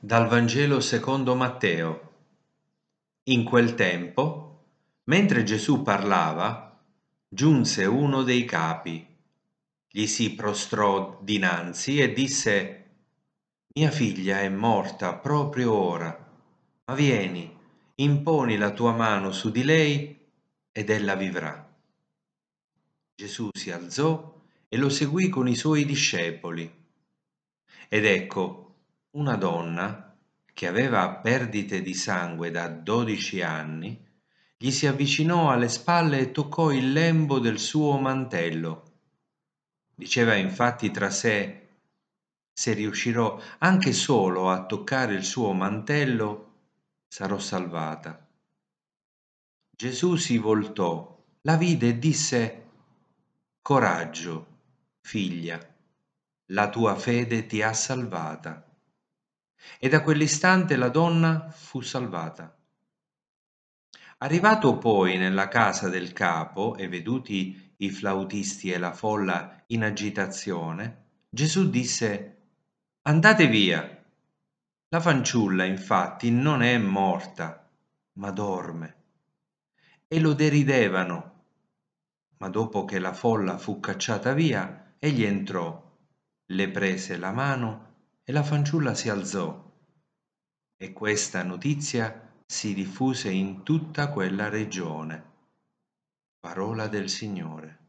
Dal Vangelo secondo Matteo. In quel tempo, mentre Gesù parlava, giunse uno dei capi, gli si prostrò dinanzi e disse: Mia figlia è morta proprio ora, ma vieni, imponi la tua mano su di lei ed ella vivrà. Gesù si alzò e lo seguì con i suoi discepoli. Ed ecco, una donna che aveva perdite di sangue da 12 anni gli si avvicinò alle spalle e toccò il lembo del suo mantello. Diceva infatti tra sé: se riuscirò anche solo a toccare il suo mantello, sarò salvata. Gesù si voltò, la vide e disse: Coraggio, figlia, la tua fede ti ha salvata. E da quell'istante la donna fu salvata. Arrivato poi nella casa del capo e veduti i flautisti e la folla in agitazione, Gesù disse: Andate via. La fanciulla infatti non è morta, ma dorme. E lo deridevano. Ma dopo che la folla fu cacciata via, egli entrò, le prese la mano e la fanciulla si alzò. E questa notizia si diffuse in tutta quella regione. Parola del Signore.